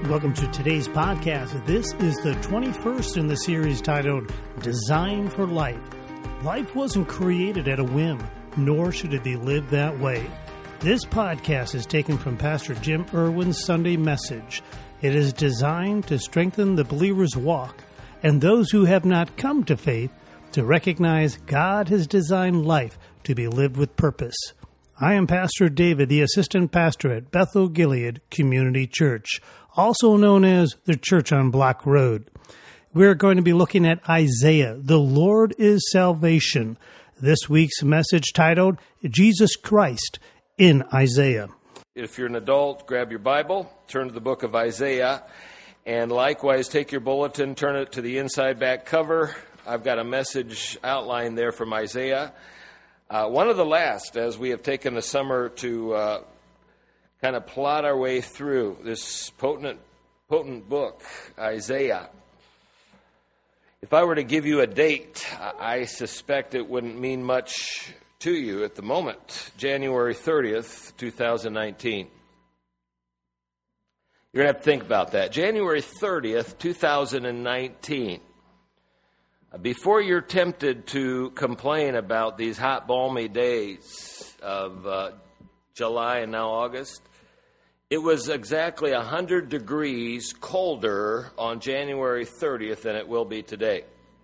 Welcome to today's podcast. This is the 21st in the series titled Design for Life. Life wasn't created at a whim, nor should it be lived that way. This podcast is taken from Pastor Jim Irwin's Sunday message. It is designed to strengthen the believer's walk and those who have not come to faith to recognize God has designed life to be lived with purpose. I am Pastor David, the assistant pastor at Bethel Gilead Community Church, also known as the Church on Block Road. We're going to be looking at Isaiah, The Lord is Salvation. This week's message titled, Jesus Christ in Isaiah. If you're an adult, grab your Bible, turn to the book of Isaiah, and likewise take your bulletin, turn it to the inside back cover. I've got a message outline there from Isaiah. One of the last, as we have taken the summer to kind of plot our way through this potent book, Isaiah. If I were to give you a date, I suspect it wouldn't mean much to you at the moment. January 30th, 2019. You're going to have to think about that. January 30th, 2019. Before you're tempted to complain about these hot, balmy days of July and now August, it was exactly 100 degrees colder on January 30th than it will be today.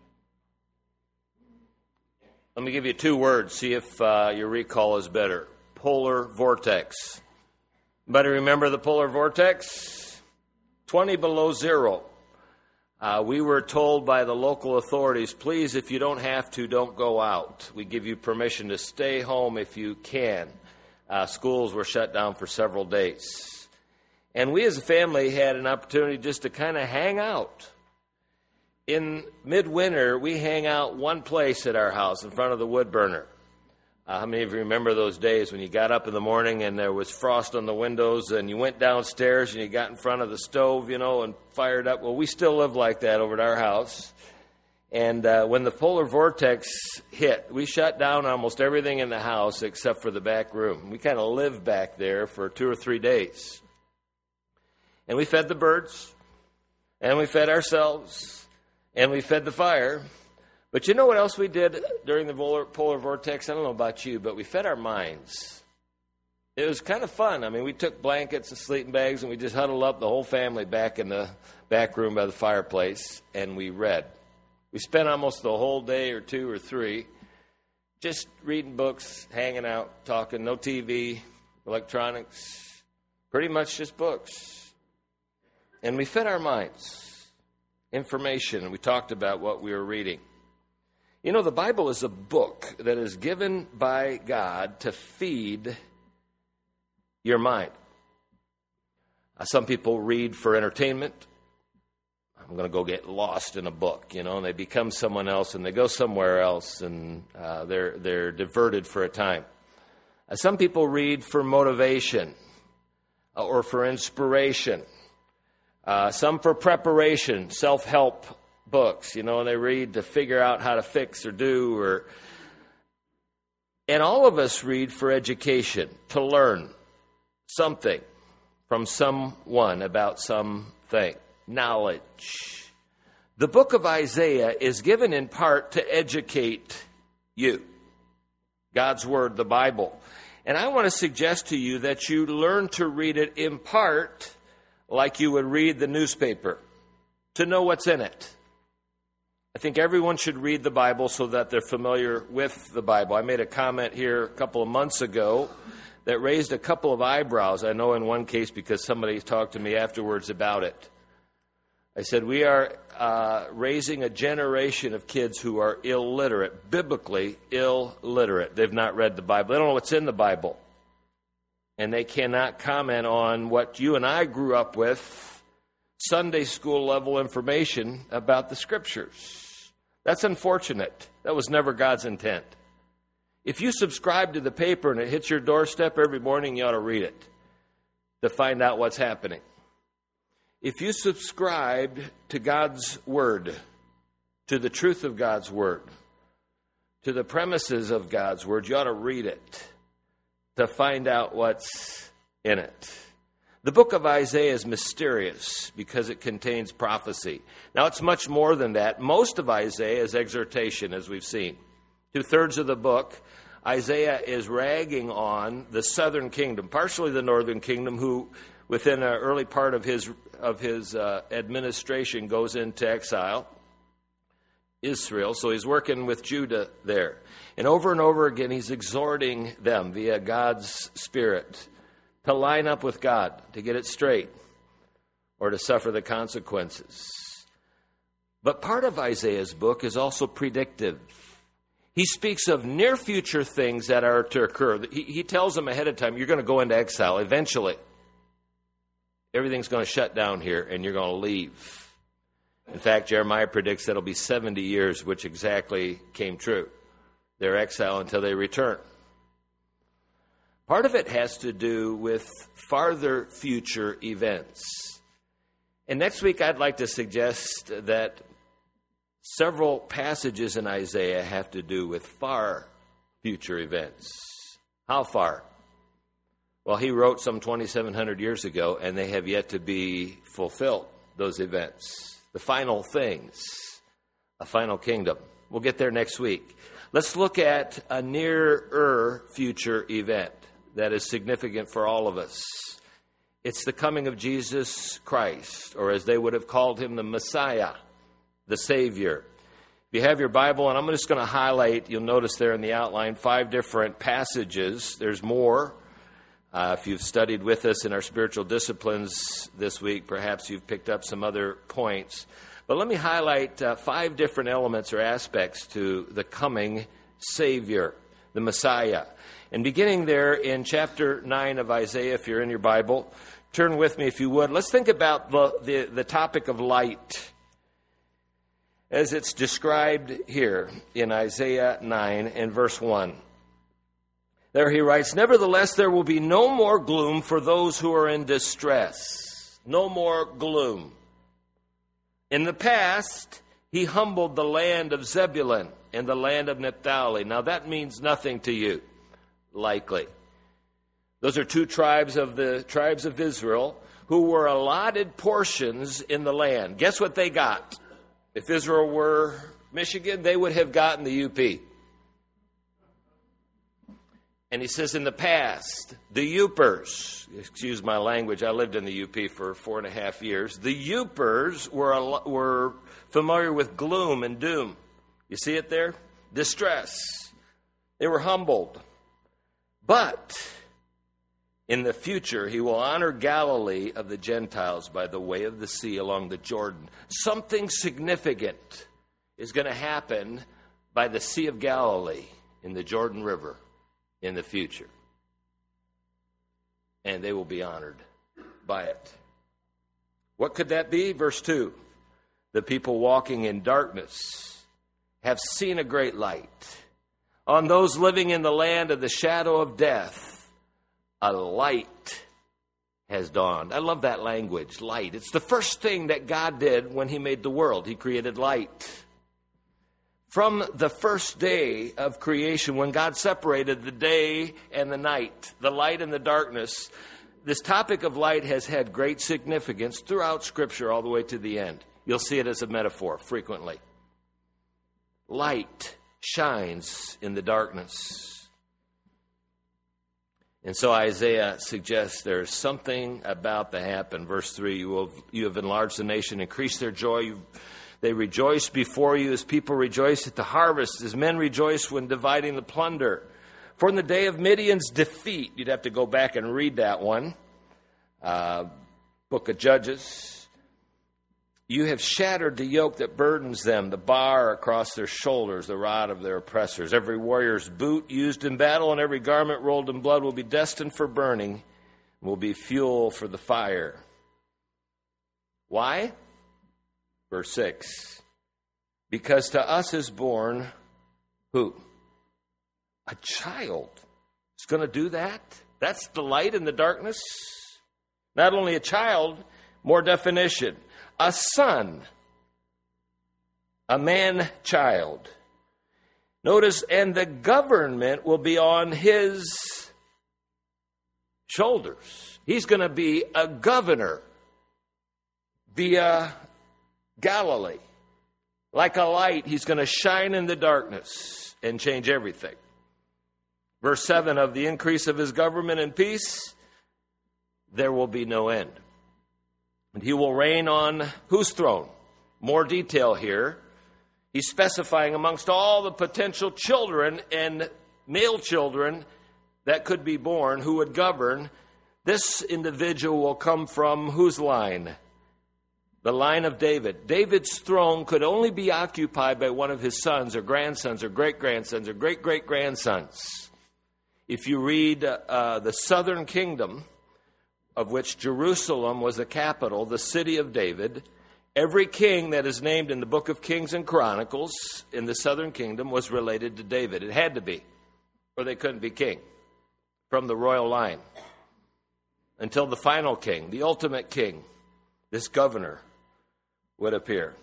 Let me give you two words, see if your recall is better. Polar vortex. Anybody remember the polar vortex? 20 below zero. We were told by the local authorities, please, if you don't have to, don't go out. We give you permission to stay home if you can. Schools were shut down for several days. And we as a family had an opportunity just to kind of hang out. In midwinter, we hang out one place at our house in front of the wood burner. How many of you remember those days when you got up in the morning and there was frost on the windows and you went downstairs and you got in front of the stove, and fired up? Well, we still live like that over at our house. And when the polar vortex hit, we shut down almost everything in the house except for the back room. We kind of lived back there for 2 or 3 days. And we fed the birds, and we fed ourselves, and we fed the fire. But you know what else we did during the polar vortex? I don't know about you, but we fed our minds. It was kind of fun. I mean, we took blankets and sleeping bags, and we just huddled up the whole family back in the back room by the fireplace, and we read. We spent almost the whole day or 2 or 3 just reading books, hanging out, talking, no TV, electronics, pretty much just books. And we fed our minds information, and we talked about what we were reading. The Bible is a book that is given by God to feed your mind. Some people read for entertainment. I'm going to go get lost in a book, and they become someone else, and they go somewhere else, and they're diverted for a time. Some people read for motivation or for inspiration. Some for preparation, self-help books, and they read to figure out how to fix or do. And all of us read for education, to learn something from someone about something. Knowledge. The book of Isaiah is given in part to educate you. God's Word, the Bible. And I want to suggest to you that you learn to read it in part like you would read the newspaper, to know what's in it. I think everyone should read the Bible so that they're familiar with the Bible. I made a comment here a couple of months ago that raised a couple of eyebrows. I know in one case because somebody talked to me afterwards about it. I said, we are raising a generation of kids who are illiterate, biblically illiterate. They've not read the Bible. They don't know what's in the Bible. And they cannot comment on what you and I grew up with, Sunday school level information about the Scriptures. That's unfortunate. That was never God's intent. If you subscribe to the paper and it hits your doorstep every morning, you ought to read it to find out what's happening. If you subscribe to God's Word, to the truth of God's Word, to the premises of God's Word, you ought to read it to find out what's in it. The book of Isaiah is mysterious because it contains prophecy. Now, it's much more than that. Most of Isaiah is exhortation, as we've seen. 2/3 of the book, Isaiah is ragging on the southern kingdom, partially the northern kingdom, who, within an early part of his administration, goes into exile. Israel, so he's working with Judah there. And over again, he's exhorting them via God's Spirit to line up with God, to get it straight, or to suffer the consequences. But part of Isaiah's book is also predictive. He speaks of near future things that are to occur. He tells them ahead of time, you're going to go into exile eventually. Everything's going to shut down here, and you're going to leave. In fact, Jeremiah predicts that it'll be 70 years, which exactly came true. Their exile until they return. Part of it has to do with farther future events. And next week, I'd like to suggest that several passages in Isaiah have to do with far future events. How far? Well, he wrote some 2,700 years ago, and they have yet to be fulfilled, those events. The final things, a final kingdom. We'll get there next week. Let's look at a nearer future event that is significant for all of us. It's the coming of Jesus Christ, or as they would have called him, the Messiah, the Savior. If you have your Bible, and I'm just going to highlight, you'll notice there in the outline, 5 different passages. There's more. If you've studied with us in our spiritual disciplines this week, perhaps you've picked up some other points. But let me highlight 5 different elements or aspects to the coming Savior, the Messiah. And beginning there in chapter 9 of Isaiah, if you're in your Bible, turn with me if you would. Let's think about the topic of light as it's described here in Isaiah 9 and verse 1. There he writes, "Nevertheless, there will be no more gloom for those who are in distress." No more gloom. In the past, he humbled the land of Zebulun and the land of Naphtali. Now, that means nothing to you, likely. Those are 2 tribes of the tribes of Israel who were allotted portions in the land. Guess what they got? If Israel were Michigan, they would have gotten the UP. And he says, in the past, the Upers, excuse my language, I lived in the UP for 4.5 years. The Upers were familiar with gloom and doom. You see it there? Distress. They were humbled. But in the future, he will honor Galilee of the Gentiles by the way of the sea along the Jordan. Something significant is going to happen by the Sea of Galilee in the Jordan River in the future. And they will be honored by it. What could that be? Verse 2. The people walking in darkness have seen a great light. On those living in the land of the shadow of death, a light has dawned. I love that language, light. It's the first thing that God did when he made the world. He created light. From the first day of creation, when God separated the day and the night, the light and the darkness, this topic of light has had great significance throughout Scripture all the way to the end. You'll see it as a metaphor frequently. Light shines in the darkness. And so Isaiah suggests there's something about to happen. Verse 3, you have enlarged the nation, increased their joy. They rejoice before you as people rejoice at the harvest, as men rejoice when dividing the plunder. For in the day of Midian's defeat, you'd have to go back and read that one, Book of Judges. You have shattered the yoke that burdens them, the bar across their shoulders, the rod of their oppressors. Every warrior's boot used in battle and every garment rolled in blood will be destined for burning, will be fuel for the fire. Why? Verse 6, because to us is born, who? A child. Is going to do that? That's the light in the darkness? Not only a child, more definition. A son. A man-child. Notice, and the government will be on his shoulders. He's going to be a governor via Galilee. Like a light, he's going to shine in the darkness and change everything. Verse 7, of the increase of his government and peace, there will be no end. And he will reign on whose throne? More detail here. He's specifying amongst all the potential children and male children that could be born who would govern, this individual will come from whose line? The line of David. David's throne could only be occupied by one of his sons or grandsons or great-grandsons or great-great-grandsons. If you read the southern kingdom, of which Jerusalem was the capital, the city of David, every king that is named in the book of Kings and Chronicles in the southern kingdom was related to David. It had to be, or they couldn't be king from the royal line. Until the final king, the ultimate king, this governor, would appear.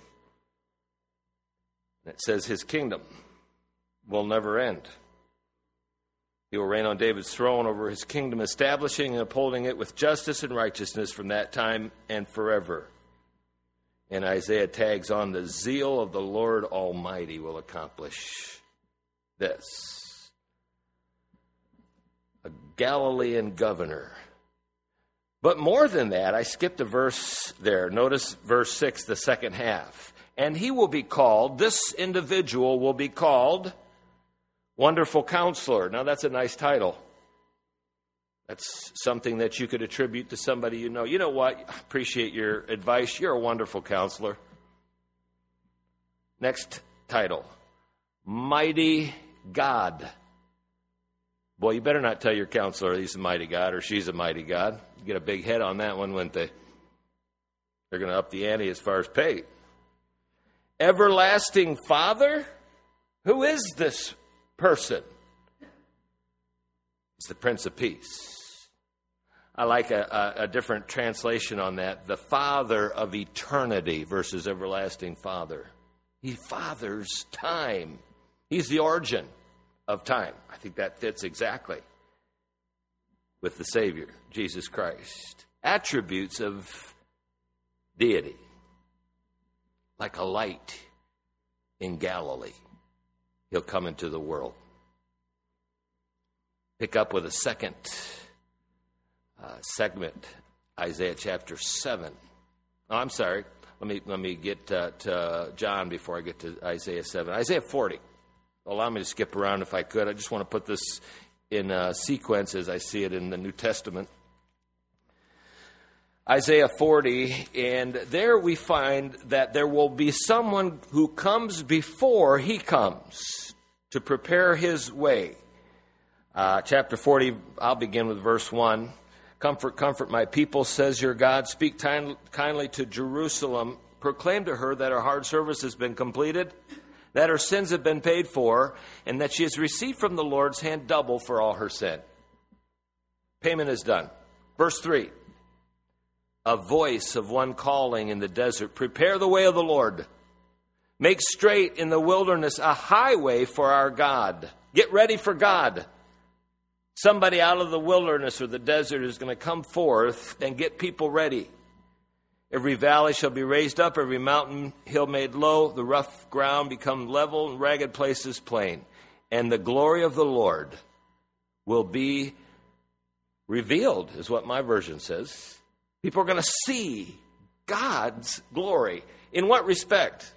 It says his kingdom will never end. He will reign on David's throne over his kingdom, establishing and upholding it with justice and righteousness from that time and forever. And Isaiah tags on, the zeal of the Lord Almighty will accomplish this. A Galilean governor. But more than that, I skipped a verse there. Notice verse 6, the second half. And he will be called, this individual will be called Wonderful Counselor. Now that's a nice title. That's something that you could attribute to somebody you know. You know what? I appreciate your advice. You're a wonderful counselor. Next title. Mighty God. Boy, you better not tell your counselor he's a mighty God or she's a mighty God. You get a big head on that one, wouldn't they? They're going to up the ante as far as pay. Everlasting Father? Who is this person? It's the Prince of Peace. I like a different translation on that. The Father of eternity versus everlasting Father. He fathers time. He's the origin of time. I think that fits exactly with the Savior, Jesus Christ. Attributes of deity. Like a light in Galilee, he'll come into the world. Pick up with a second segment, Isaiah chapter 7. Oh, I'm sorry. Let me get to John before I get to Isaiah 7. Isaiah 40. Allow me to skip around if I could. I just want to put this in sequence as I see it in the New Testament. Isaiah 40, and there we find that there will be someone who comes before he comes to prepare his way. Chapter 40, I'll begin with verse 1. Comfort, comfort my people, says your God. Speak kindly to Jerusalem. Proclaim to her that her hard service has been completed, that her sins have been paid for, and that she has received from the Lord's hand double for all her sin. Payment is done. Verse 3. A voice of one calling in the desert, prepare the way of the Lord. Make straight in the wilderness a highway for our God. Get ready for God. Somebody out of the wilderness or the desert is going to come forth and get people ready. Every valley shall be raised up, every mountain hill made low, the rough ground become level, and ragged places plain. And the glory of the Lord will be revealed, is what my version says. People are going to see God's glory. In what respect?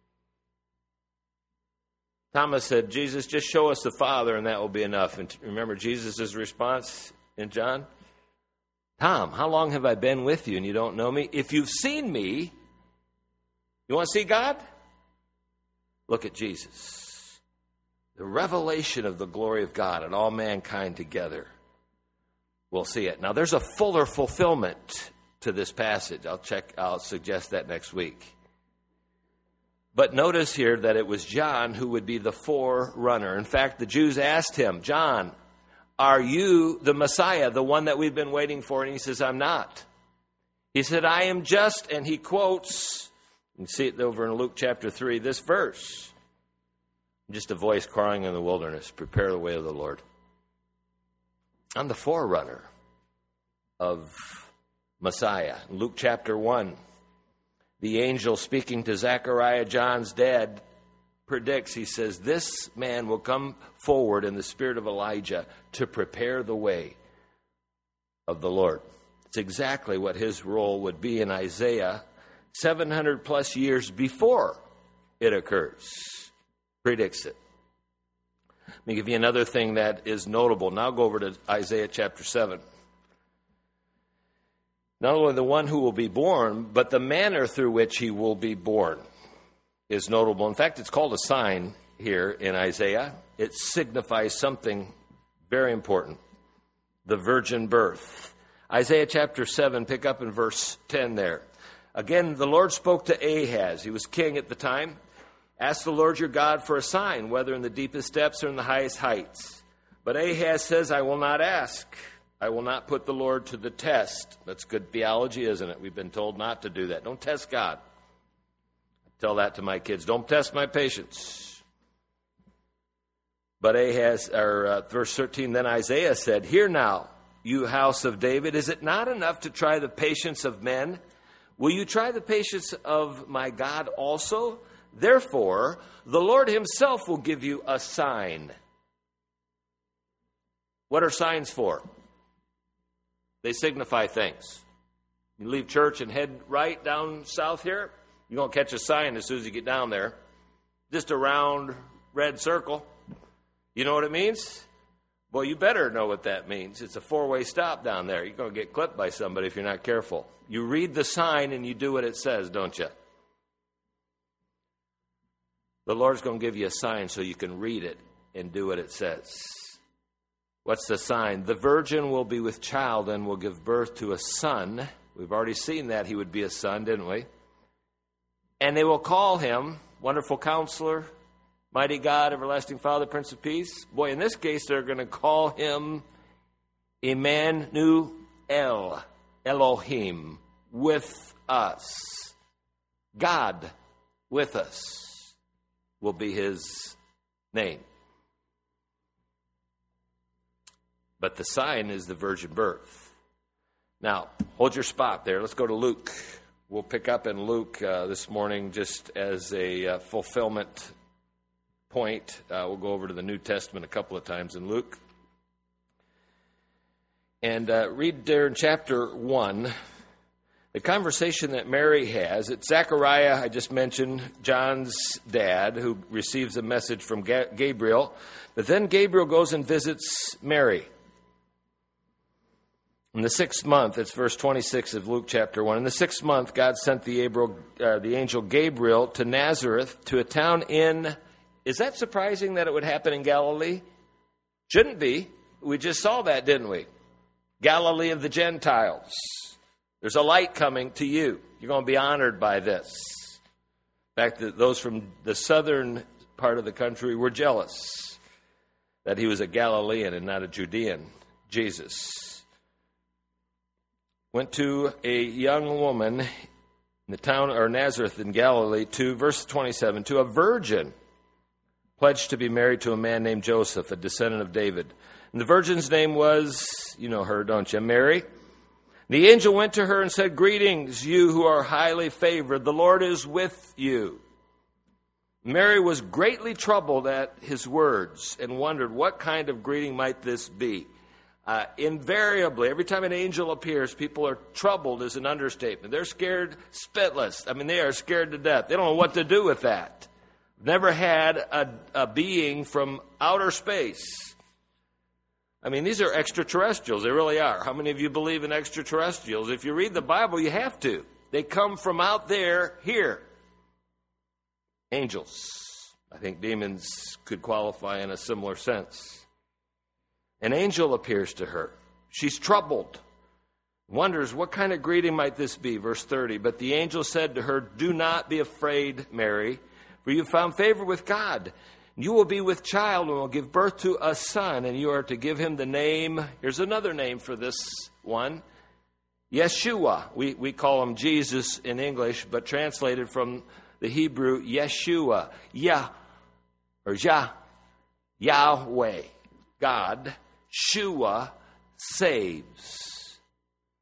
Thomas said, Jesus, just show us the Father and that will be enough. And remember Jesus' response in John? Tom, how long have I been with you and you don't know me? If you've seen me, you want to see God? Look at Jesus. The revelation of the glory of God and all mankind together. We'll see it. Now there's a fuller fulfillment to this passage. I'll suggest that next week. But notice here that it was John who would be the forerunner. In fact, the Jews asked him, John, are you the Messiah, the one that we've been waiting for? And he says, I'm not. He said, I am just, and he quotes, you can see it over in Luke chapter 3, this verse. Just a voice crying in the wilderness, prepare the way of the Lord. I'm the forerunner. of Messiah. In Luke chapter 1, the angel speaking to Zechariah, John's dad, predicts, he says, this man will come forward in the spirit of Elijah to prepare the way of the Lord. It's exactly what his role would be in Isaiah 700 plus years before it occurs. Predicts it. Let me give you another thing that is notable. Now go over to Isaiah chapter 7. Not only the one who will be born, but the manner through which he will be born is notable. In fact, it's called a sign here in Isaiah. It signifies something very important. The virgin birth. Isaiah chapter 7, pick up in verse 10 there. Again, the Lord spoke to Ahaz. He was king at the time. Ask the Lord your God for a sign, whether in the deepest depths or in the highest heights. But Ahaz says, I will not ask. I will not put the Lord to the test. That's good theology, isn't it? We've been told not to do that. Don't test God. I tell that to my kids. Don't test my patience. But verse 13, then Isaiah said, hear now, you house of David, is it not enough to try the patience of men? Will you try the patience of my God also? Therefore, the Lord himself will give you a sign. What are signs for? They signify things. You leave church and head right down south here, you're going to catch a sign as soon as you get down there. Just a round red circle. You know what it means? Well, you better know what that means. It's a four-way stop down there. You're going to get clipped by somebody if you're not careful. You read the sign and you do what it says, don't you? The Lord's going to give you a sign so you can read it and do what it says. What's the sign? The virgin will be with child and will give birth to a son. We've already seen that he would be a son, didn't we? And they will call him Wonderful Counselor, Mighty God, Everlasting Father, Prince of Peace. Boy, in this case, they're going to call him Emmanuel, Elohim, with us. God with us will be his name. But the sign is the virgin birth. Now, hold your spot there. Let's go to Luke. We'll pick up in Luke this morning just as a fulfillment point. We'll go over to the New Testament a couple of times in Luke. And read there in chapter 1, the conversation that Mary has. It's Zechariah, I just mentioned, John's dad, who receives a message from Gabriel. But then Gabriel goes and visits Mary. In the 6th month, it's verse 26 of Luke chapter 1. In the 6th month, God sent the angel Gabriel to Nazareth, to a town in... Is that surprising that it would happen in Galilee? Shouldn't be. We just saw that, didn't we? Galilee of the Gentiles. There's a light coming to you. You're going to be honored by this. In fact, those from the southern part of the country were jealous that he was a Galilean and not a Judean. Jesus went to a young woman in the town or Nazareth in Galilee, to verse 27, to a virgin pledged to be married to a man named Joseph, a descendant of David. And the virgin's name was, you know her, don't you, Mary? The angel went to her and said, greetings, you who are highly favored. The Lord is with you. Mary was greatly troubled at his words and wondered what kind of greeting might this be. Invariably, every time an angel appears, people are troubled is an understatement. They're scared spitless. I mean, they are scared to death. They don't know what to do with that. Never had a being from outer space. I mean, these are extraterrestrials. They really are. How many of you believe in extraterrestrials? If you read the Bible, you have to. They come from out there here. Angels. I think demons could qualify in a similar sense. An angel appears to her. She's troubled. Wonders, what kind of greeting might this be? Verse 30. But the angel said to her, do not be afraid, Mary, for you have found favor with God. You will be with child and will give birth to a son, and you are to give him the name. Here's another name for this one. Yeshua. We call him Jesus in English, but translated from the Hebrew, Yeshua. Yahweh. God. Shua saves.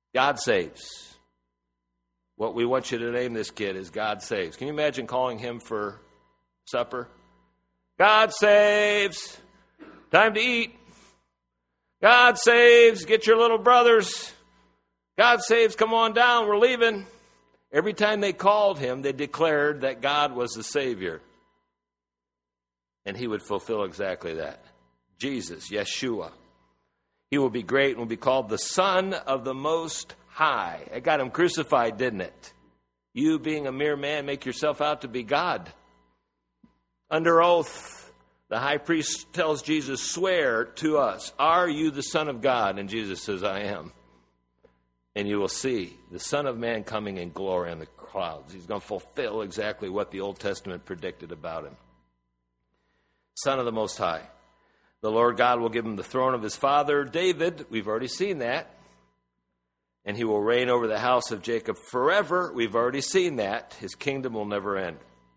God saves. What we want you to name this kid is God saves. Can you imagine calling him for supper? God saves. Time to eat. God saves. Get your little brothers. God saves. Come on down. We're leaving. Every time they called him, they declared that God was the Savior. And he would fulfill exactly that. Jesus, Yeshua. He will be great and will be called the Son of the Most High. It got him crucified, didn't it? You, being a mere man, make yourself out to be God. Under oath, the high priest tells Jesus, swear to us, are you the Son of God? And Jesus says, I am. And you will see the Son of Man coming in glory on the clouds. He's going to fulfill exactly what the Old Testament predicted about him. Son of the Most High. The Lord God will give him the throne of his father David. We've already seen that. And he will reign over the house of Jacob forever. We've already seen that. His kingdom will never end.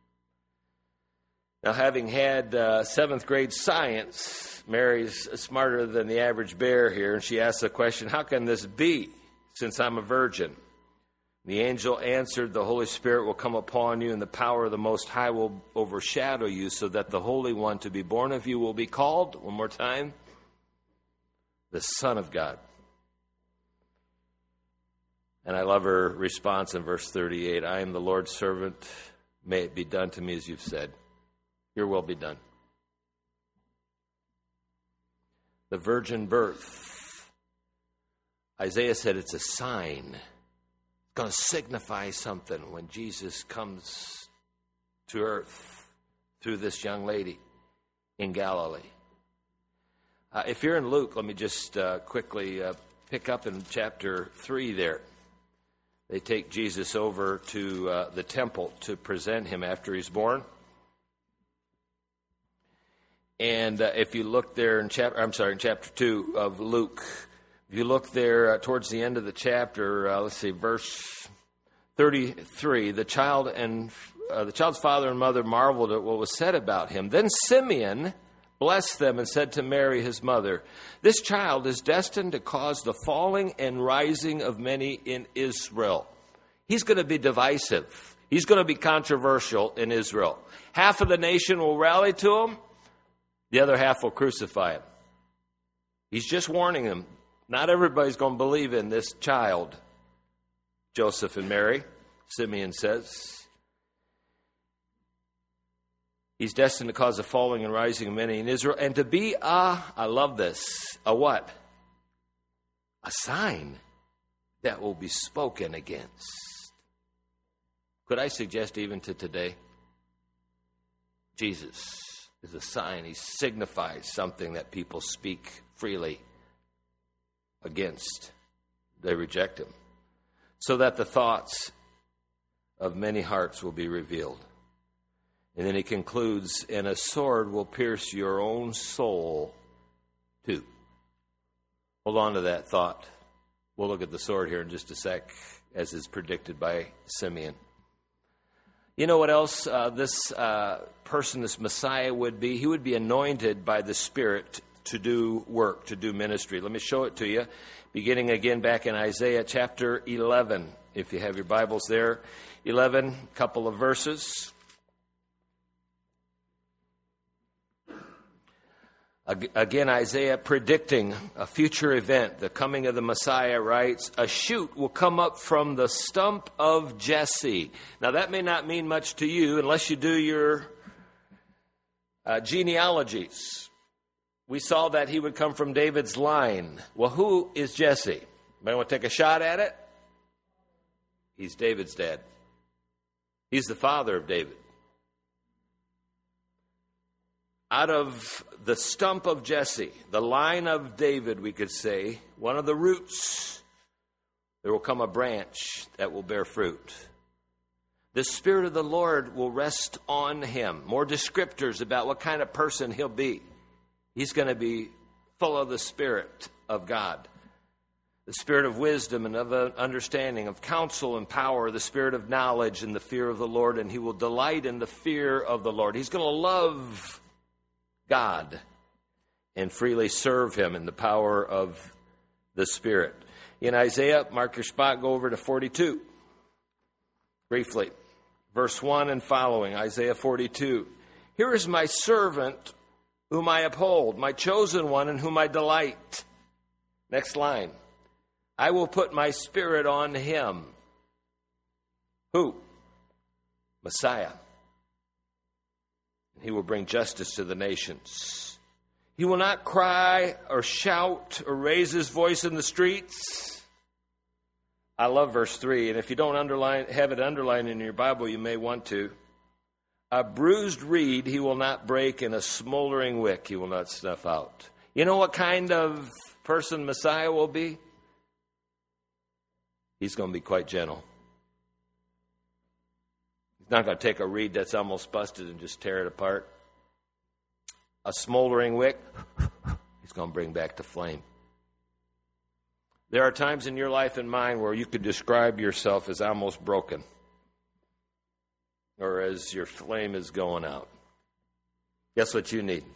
Now, having had seventh grade science, Mary's smarter than the average bear here, and she asks the question, how can this be, since I'm a virgin? The angel answered, the Holy Spirit will come upon you, and the power of the Most High will overshadow you, so that the Holy One to be born of you will be called, one more time, the Son of God. And I love her response in verse 38, I am the Lord's servant, may it be done to me as you've said. Your will be done. The virgin birth. Isaiah said it's a sign. It's going to signify something when Jesus comes to earth through this young lady in Galilee. If you're in Luke, let me just quickly pick up in chapter 3 there. They take Jesus over to the temple to present him after he's born. And if you look there in chapter 2 of Luke, if you look there towards the end of the chapter, verse 33, the child's father and mother marveled at what was said about him. Then Simeon blessed them and said to Mary, his mother, this child is destined to cause the falling and rising of many in Israel. He's going to be divisive. He's going to be controversial in Israel. Half of the nation will rally to him. The other half will crucify him. He's just warning them. Not everybody's going to believe in this child, Joseph and Mary, Simeon says. He's destined to cause a falling and rising of many in Israel, and to be I love this, a what? A sign that will be spoken against. Could I suggest even to today, Jesus is a sign. He signifies something that people speak freely against. They reject him. So that the thoughts of many hearts will be revealed. And then he concludes, and a sword will pierce your own soul too. Hold on to that thought. We'll look at the sword here in just a sec, as is predicted by Simeon. You know what else this person, this Messiah would be? He would be anointed by the Spirit to do work, to do ministry. Let me show it to you, beginning again back in Isaiah chapter 11. If you have your Bibles there, 11, couple of verses. Again, Isaiah predicting a future event, the coming of the Messiah, writes, a shoot will come up from the stump of Jesse. Now, that may not mean much to you unless you do your genealogies. We saw that he would come from David's line. Well, who is Jesse? Anybody want to take a shot at it? He's David's dad. He's the father of David. Out of the stump of Jesse, the line of David, we could say, one of the roots, there will come a branch that will bear fruit. The Spirit of the Lord will rest on him. More descriptors about what kind of person he'll be. He's going to be full of the Spirit of God. The Spirit of wisdom and of understanding, of counsel and power, the Spirit of knowledge and the fear of the Lord, and he will delight in the fear of the Lord. He's going to love God and freely serve him in the power of the Spirit. In Isaiah, mark your spot, go over to 42. Briefly, verse 1 and following, Isaiah 42. Here is my servant whom I uphold, my chosen one in whom I delight. Next line. I will put my spirit on him. Who? Messiah. He will bring justice to the nations. He will not cry or shout or raise his voice in the streets. I love verse 3, and if you don't have it underlined in your Bible, you may want to. A bruised reed he will not break, and a smoldering wick he will not snuff out. You know what kind of person Messiah will be? He's going to be quite gentle. He's not going to take a reed that's almost busted and just tear it apart. A smoldering wick, he's going to bring back the flame. There are times in your life and mine where you could describe yourself as almost broken, or as your flame is going out. Guess what you need?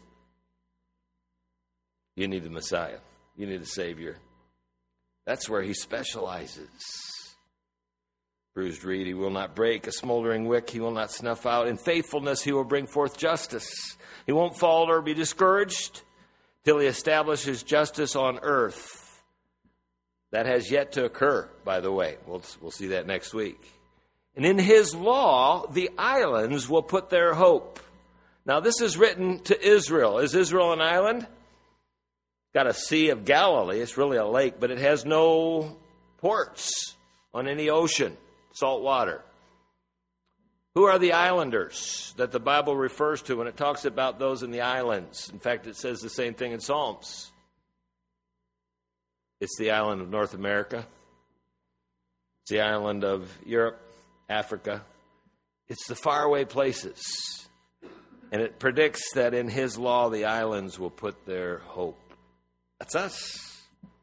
You need the Messiah. You need a Savior. That's where he specializes. Bruised reed he will not break, a smoldering wick he will not snuff out. In faithfulness he will bring forth justice. He won't falter or be discouraged till he establishes justice on earth. That has yet to occur, by the way. We'll see that next week. And in his law, the islands will put their hope. Now, this is written to Israel. Is Israel an island? Got a Sea of Galilee. It's really a lake, but it has no ports on any ocean, salt water. Who are the islanders that the Bible refers to when it talks about those in the islands? In fact, it says the same thing in Psalms. It's the island of North America. It's the island of Europe, Africa. It's the faraway places. And it predicts that in his law, the islands will put their hope. That's us.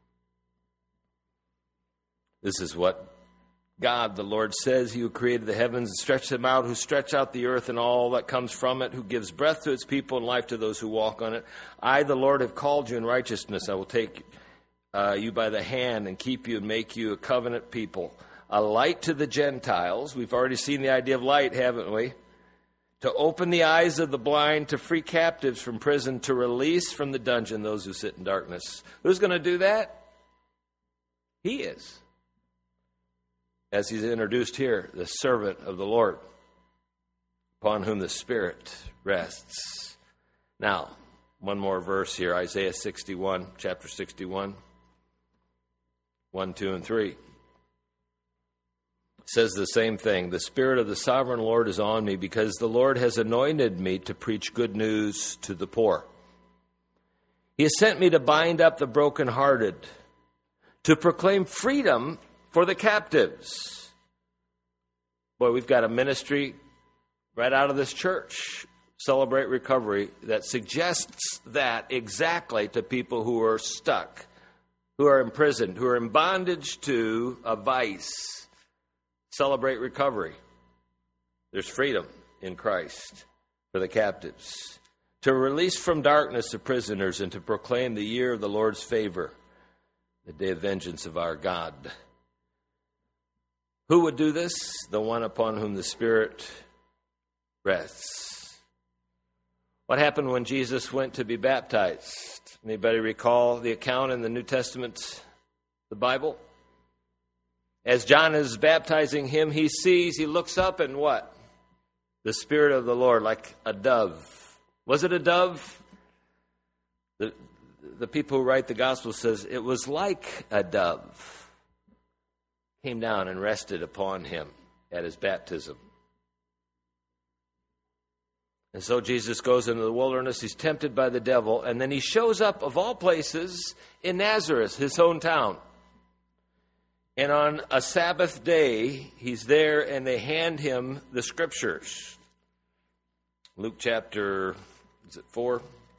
This is what God, the Lord, says. He who created the heavens and stretched them out, who stretched out the earth and all that comes from it, who gives breath to its people and life to those who walk on it. I, the Lord, have called you in righteousness. I will take you by the hand and keep you and make you a covenant people. A light to the Gentiles. We've already seen the idea of light, haven't we? To open the eyes of the blind, to free captives from prison, to release from the dungeon those who sit in darkness. Who's going to do that? He is. As he's introduced here, the servant of the Lord, upon whom the Spirit rests. Now, one more verse here, Isaiah 61, chapter 61, 1, 2, and 3. It says the same thing. The Spirit of the Sovereign Lord is on me, because the Lord has anointed me to preach good news to the poor. He has sent me to bind up the brokenhearted, to proclaim freedom for the captives. Boy, we've got a ministry right out of this church, Celebrate Recovery, that suggests that exactly to people who are stuck, who are imprisoned, who are in bondage to a vice. Celebrate Recovery. There's freedom in Christ for the captives. To release from darkness the prisoners, and to proclaim the year of the Lord's favor, the day of vengeance of our God. Who would do this? The one upon whom the Spirit rests. What happened when Jesus went to be baptized? Anybody recall the account in the New Testament, the Bible? As John is baptizing him, he looks up, and what? The Spirit of the Lord, like a dove. Was it a dove? The people who write the gospel says it was like a dove. Came down and rested upon him at his baptism. And so Jesus goes into the wilderness. He's tempted by the devil. And then he shows up, of all places, in Nazareth, his hometown. And on a Sabbath day, he's there, and they hand him the Scriptures. Luke chapter, 4?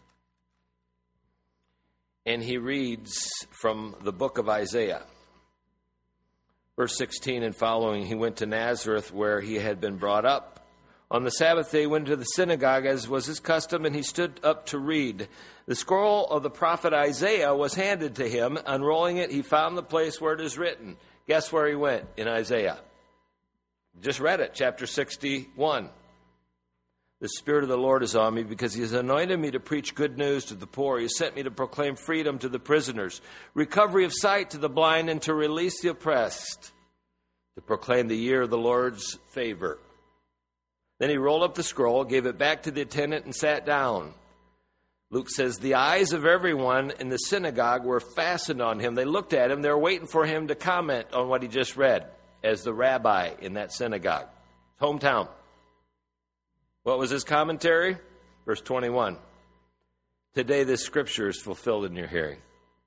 And he reads from the book of Isaiah. Verse 16 and following, he went to Nazareth, where he had been brought up. On the Sabbath day, he went to the synagogue, as was his custom, and he stood up to read. The scroll of the prophet Isaiah was handed to him. Unrolling it, he found the place where it is written. Guess where he went in Isaiah? Just read it, chapter 61. The Spirit of the Lord is on me because he has anointed me to preach good news to the poor. He has sent me to proclaim freedom to the prisoners, recovery of sight to the blind, and to release the oppressed, to proclaim the year of the Lord's favor. Then he rolled up the scroll, gave it back to the attendant, and sat down. Luke says, the eyes of everyone in the synagogue were fastened on him. They looked at him. They were waiting for him to comment on what he just read as the rabbi in that synagogue. Hometown. What was his commentary? Verse 21. Today this scripture is fulfilled in your hearing.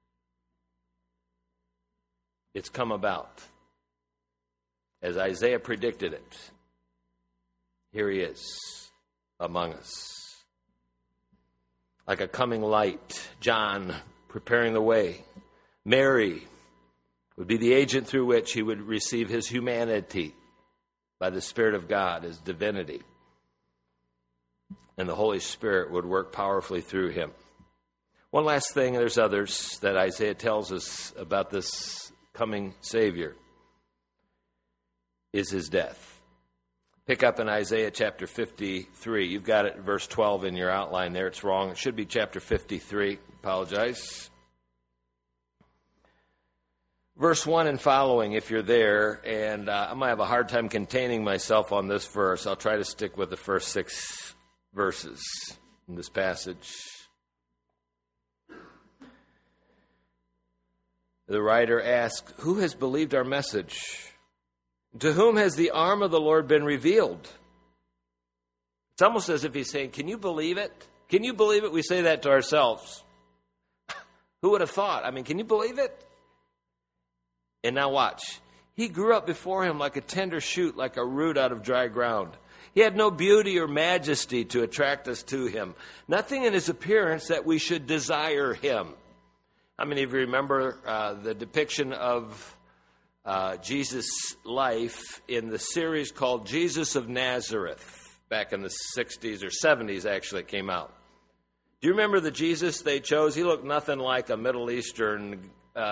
It's come about as Isaiah predicted it. Here he is among us. Like a coming light, John preparing the way. Mary would be the agent through which he would receive his humanity by the Spirit of God, his divinity. And the Holy Spirit would work powerfully through him. One last thing, there's others that Isaiah tells us about this coming Savior, is his death. Pick up in Isaiah chapter 53. You've got it, verse 12 in your outline there. It's wrong. It should be chapter 53. Apologize. Verse 1 and following, if you're there, and I'm going to have a hard time containing myself on this verse. I'll try to stick with the first 6 verses in this passage. The writer asks, who has believed our message? To whom has the arm of the Lord been revealed? It's almost as if he's saying, can you believe it? Can you believe it? We say that to ourselves. Who would have thought? I mean, can you believe it? And now watch. He grew up before him like a tender shoot, like a root out of dry ground. He had no beauty or majesty to attract us to him. Nothing in his appearance that we should desire him. How many of you remember the depiction of Jesus' life in the series called Jesus of Nazareth? Back in the 60s or 70s, actually, it came out. Do you remember the Jesus they chose? He looked nothing like a Middle Eastern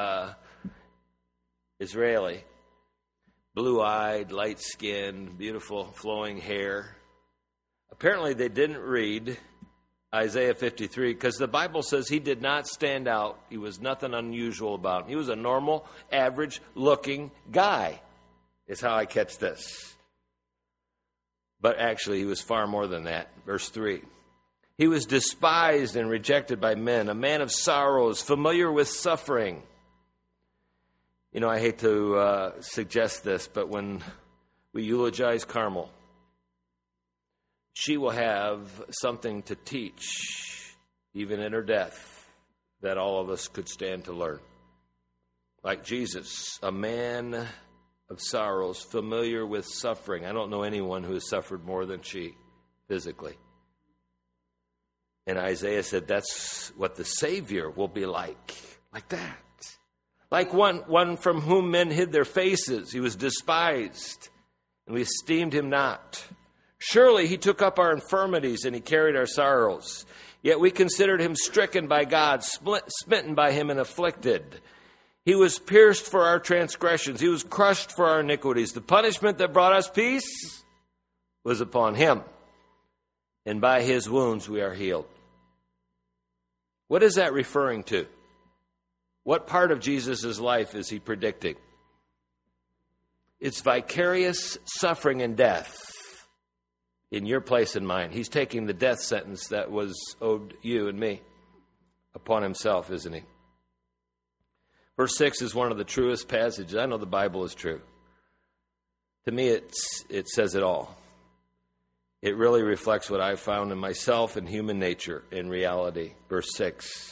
Israeli. Blue-eyed, light-skinned, beautiful flowing hair. Apparently they didn't read Isaiah 53 because the Bible says he did not stand out. He was nothing unusual about him. He was a normal, average-looking guy, is how I catch this. But actually he was far more than that. Verse 3. He was despised and rejected by men, a man of sorrows, familiar with suffering. You know, I hate to suggest this, but when we eulogize Carmel, she will have something to teach, even in her death, that all of us could stand to learn. Like Jesus, a man of sorrows, familiar with suffering. I don't know anyone who has suffered more than she, physically. And Isaiah said that's what the Savior will be like that. Like one from whom men hid their faces. He was despised, and we esteemed him not. Surely he took up our infirmities, and he carried our sorrows. Yet we considered him stricken by God, smitten by him, and afflicted. He was pierced for our transgressions. He was crushed for our iniquities. The punishment that brought us peace was upon him, and by his wounds we are healed. What is that referring to? What part of Jesus' life is he predicting? It's vicarious suffering and death in your place and mine. He's taking the death sentence that was owed you and me upon himself, isn't he? Verse 6 is one of the truest passages. I know the Bible is true. To me, it says it all. It really reflects what I've found in myself and human nature in reality. Verse 6.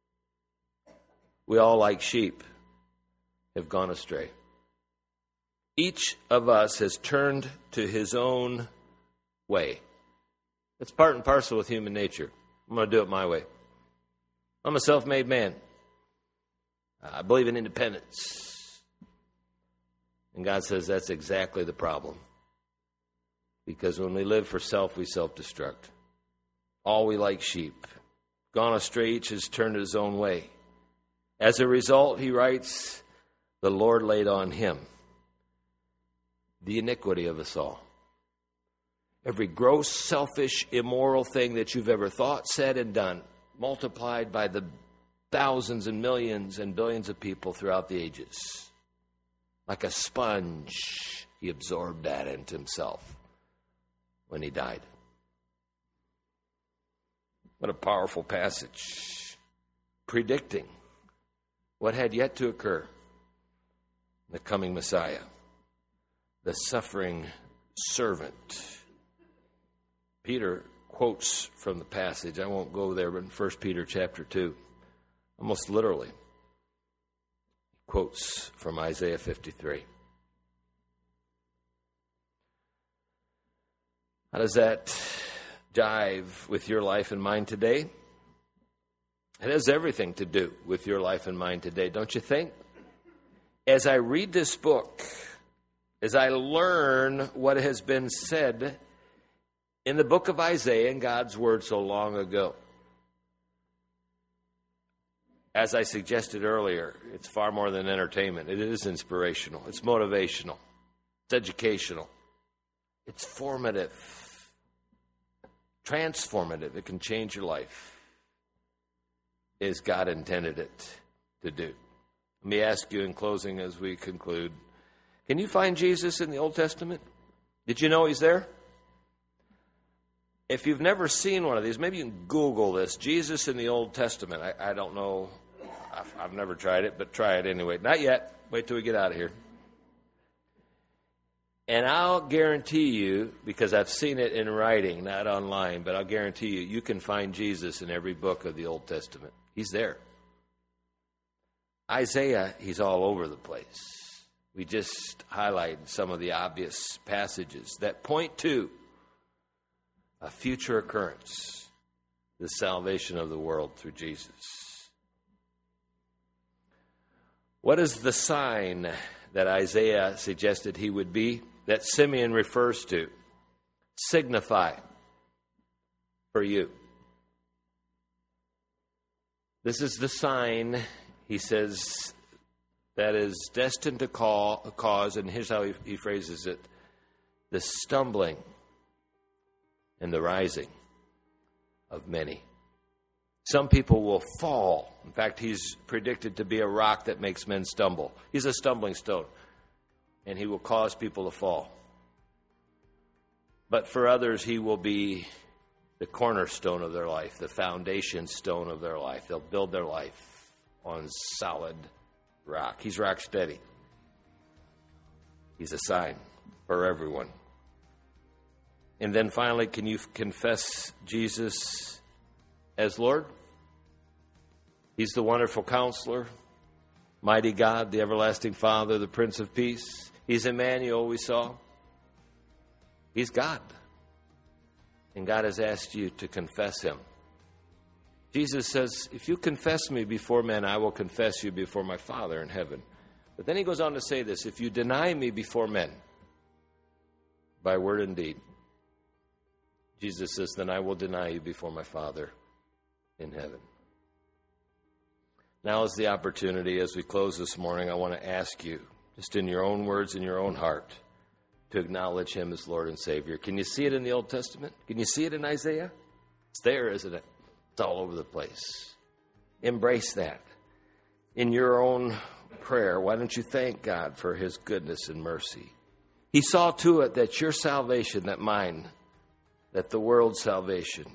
We all, like sheep, have gone astray. Each of us has turned to his own way. It's part and parcel with human nature. I'm going to do it my way. I'm a self-made man. I believe in independence. And God says that's exactly the problem. Because when we live for self, we self-destruct. All we like sheep. Gone astray, each has turned his own way. As a result, he writes, the Lord laid on him the iniquity of us all. Every gross, selfish, immoral thing that you've ever thought, said, and done, multiplied by the thousands and millions and billions of people throughout the ages. Like a sponge, he absorbed that into himself when he died. What a powerful passage, predicting what had yet to occur, the coming Messiah, the suffering servant. Peter quotes from the passage. I won't go there, but in 1 Peter chapter 2, almost literally, he quotes from Isaiah 53. How does that jive with your life and mine today? It has everything to do with your life and mine today, don't you think? As I read this book, as I learn what has been said in the book of Isaiah and God's word so long ago, as I suggested earlier, it's far more than entertainment. It is inspirational. It's motivational. It's educational. It's formative. Transformative. It can change your life as God intended it to do. Let me ask you in closing as we conclude, can you find Jesus in the Old Testament? Did you know he's there? If you've never seen one of these, maybe you can Google this, Jesus in the Old Testament. I don't know. I've never tried it, but try it anyway. Not yet. Wait till we get out of here. And I'll guarantee you, because I've seen it in writing, not online, but I'll guarantee you, you can find Jesus in every book of the Old Testament. He's there. Isaiah, he's all over the place. We just highlighted some of the obvious passages that point to a future occurrence, the salvation of the world through Jesus. What is the sign that Isaiah suggested he would be, that Simeon refers to? Signify for you. This is the sign, he says, that is destined to cause, and here's how he phrases it, the stumbling and the rising of many. Some people will fall. In fact, he's predicted to be a rock that makes men stumble. He's a stumbling stone, and he will cause people to fall. But for others, he will be the cornerstone of their life, the foundation stone of their life. They'll build their life on solid rock. He's rock steady. He's a sign for everyone. And then finally, can you confess Jesus as Lord? He's the wonderful counselor, mighty God, the everlasting Father, the Prince of Peace. He's Emmanuel, we saw. He's God. And God has asked you to confess him. Jesus says, if you confess me before men, I will confess you before my Father in heaven. But then he goes on to say this, if you deny me before men, by word and deed, Jesus says, then I will deny you before my Father in heaven. Now is the opportunity, as we close this morning, I want to ask you, just in your own words, in your own heart, to acknowledge him as Lord and Savior. Can you see it in the Old Testament? Can you see it in Isaiah? It's there, isn't it? It's all over the place. Embrace that. In your own prayer, why don't you thank God for his goodness and mercy? He saw to it that your salvation, that mine, that the world's salvation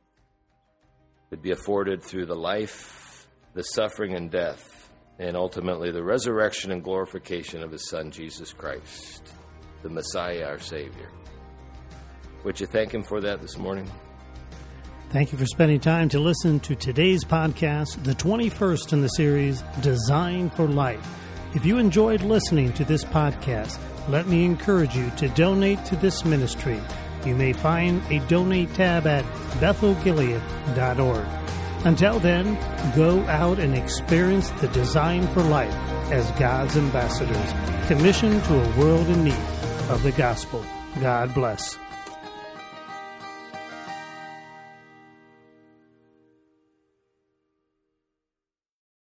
would be afforded through the life, the suffering and death, and ultimately the resurrection and glorification of his Son, Jesus Christ, the Messiah, our Savior. Would you thank him for that this morning? Thank you for spending time to listen to today's podcast, the 21st in the series, Design for Life. If you enjoyed listening to this podcast, let me encourage you to donate to this ministry. You may find a donate tab at bethelgilead.org. Until then, go out and experience the design for life as God's ambassadors, commissioned to a world in need of the gospel. God bless.